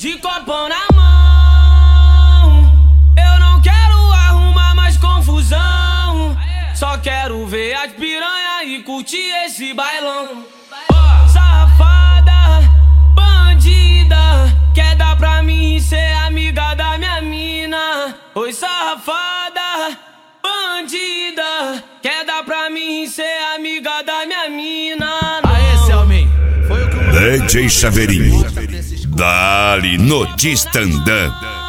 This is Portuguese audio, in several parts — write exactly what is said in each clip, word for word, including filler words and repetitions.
De copão na mão, eu não quero arrumar mais confusão. Só quero ver as piranha e curtir esse bailão. Safada, bandida, quer dar pra mim ser amiga da minha mina. Oi, safada, bandida, quer dar pra mim ser amiga da minha mina. Aê, Selmin, foi o que o D J Chaveirinho, dali no Tistandã.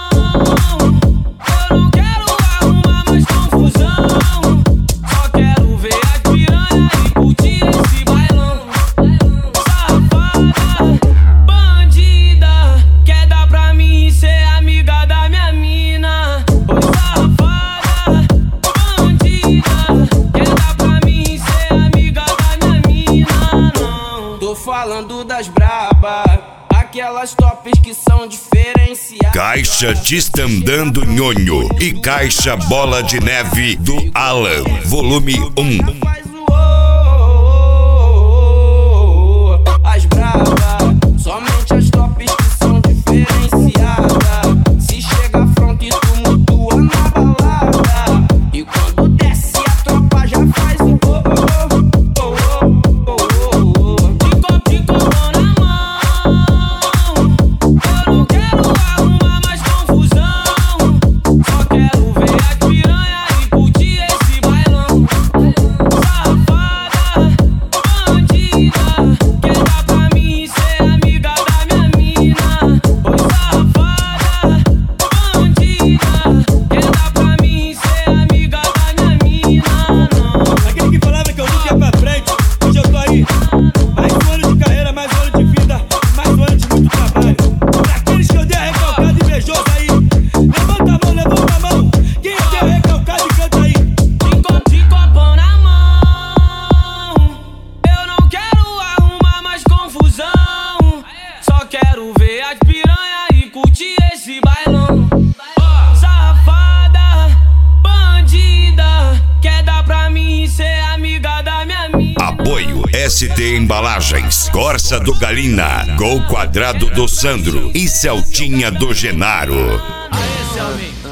Eu não quero arrumar mais confusão. Só quero ver as piranha e curtir esse bailão. Safada, bandida, quer dar pra mim ser amiga da minha mina. Oi, safada, bandida, quer dar pra mim ser amiga da minha mina. Não, tô falando das braba, aquelas tops que são diferenciadas. Caixa Tistandando Nhonho e Caixa Bola de Neve do Alan, volume um. Faz o oh, oh, oh. As brava, somente as tops que são diferenciadas. Se chega a fronte, tu mutua na balada. E quando desce a tropa já faz o oh, oh, oh, oh, oh, oh. De copo, de copo na mão, eu não quero arrumar mais confusão. Só quero ver as piranha e curtir esse bailão. Safada, bandida, quer dar pra mim ser amiga da minha mina. Oi, safada, bandida, quer dar pra mim ser amiga da minha mina. Não, Aquele que falava que eu nunca ia pra frente, hoje eu tô aí. Mais um ano de carreira, mais um ano de vida, mais um ano de muito trabalho. Pra aqueles que eu dei a recalcada invejosa aí, levanta a mão, levanta a mão. Quem eu dei a recalcada e canta aí. de copo, de copão na mão, eu não quero arrumar mais confusão. Só quero ver as piranha e curtir esse bailão. Safada, bandida, quer dar pra mim ser amiga da minha mina. Apoio S T Embalagens, Corsa do Galina, Gol Quadrado do Sandro e Celtinha do Genaro. Aê, Selmin.